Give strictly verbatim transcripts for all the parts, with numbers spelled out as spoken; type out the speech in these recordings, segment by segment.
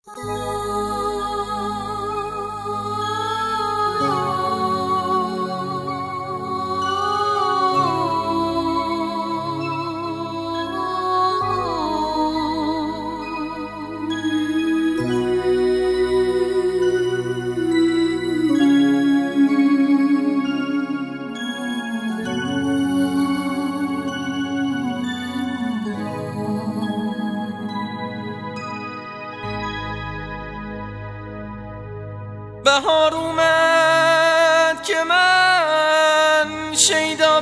بهار اومد که من شیدا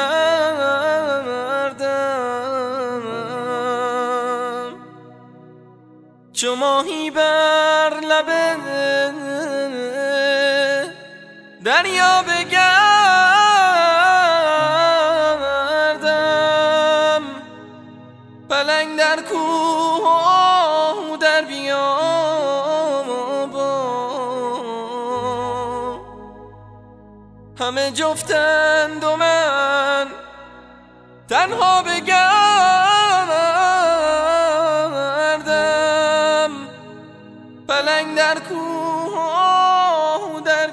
بگردم، چو ماهی بر لب دریا بگردم، پلنگ در کوه و در همه جفتند و من تنها بگردم، پلنگ در کوه و در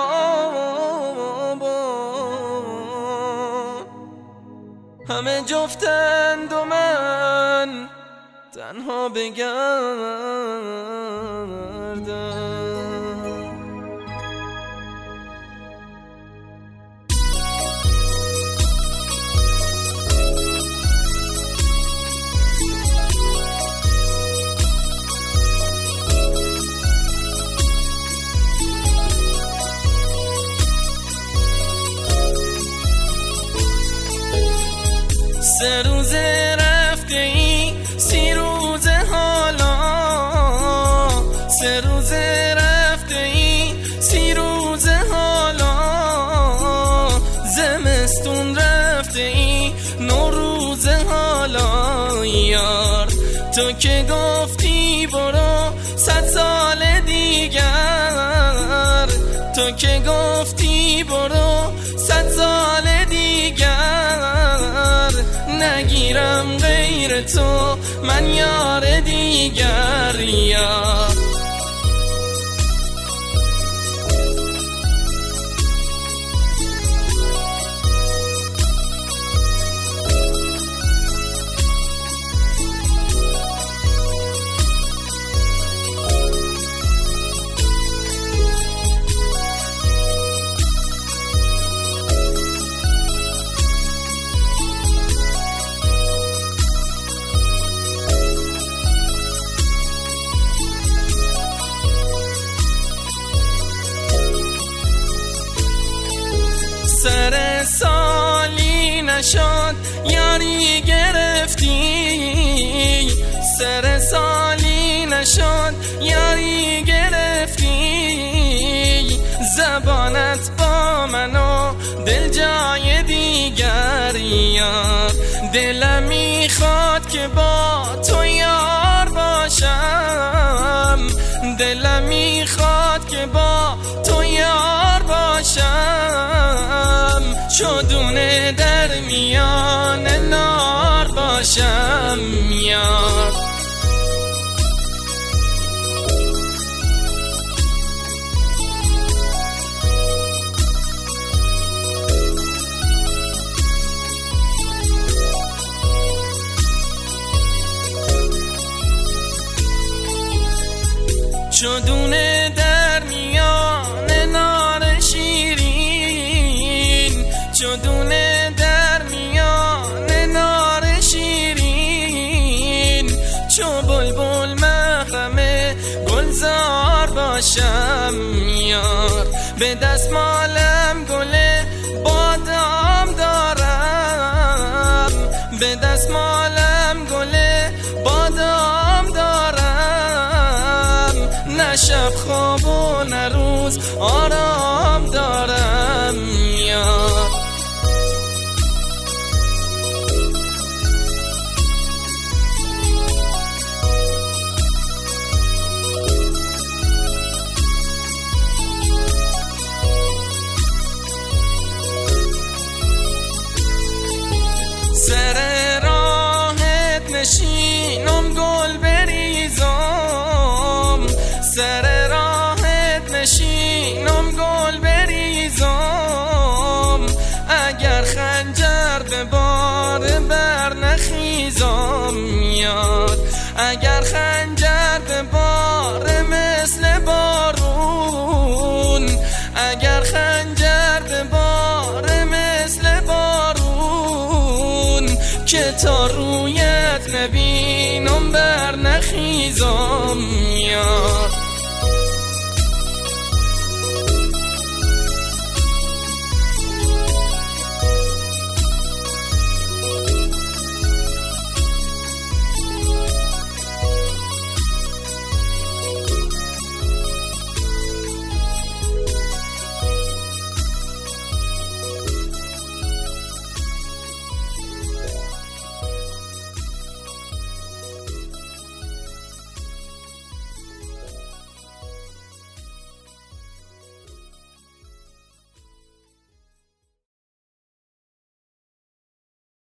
بیابان، همه جفتند و من تنها بگردم. سه روزه رفته ای سی روزه حالا، سه روزه رفته ای سی روزه حالا، زمستون رفته ای نو روزه حالا، یار تو که گفتی برو صد سال دیگر، تو که گفتی برو صد سال دیگر، نگیرم غیر تو من یار دیگر. یا سر سالی نشد یاری گرفتی، سر سالی نشد یاری گرفتی، زبانت با منو دل جای دیگر، یار دلم میخواد که با تو یار باشم، دلم میخواد که با تو یار باشم، شدونه در میان نار باشم. یار شدونه در میان نار شیرین، شدونه در میان نار شیرین، چو بلبل محرم گلزار باشم، یار به دستمالم گل بادام دارم، به دستمالم گل بادام دارم، نه شب خواب و نه روز آرام دارم. یار سر راهت نشینم گل بریزم، سر راهت نشینم گل بریزم، اگر خنجر به بار بر نخیزم یاد، اگر خنجر به بار مثل بارون، اگر خنجر به بار مثل بارون، که تا رویت نبینم بر نخیزم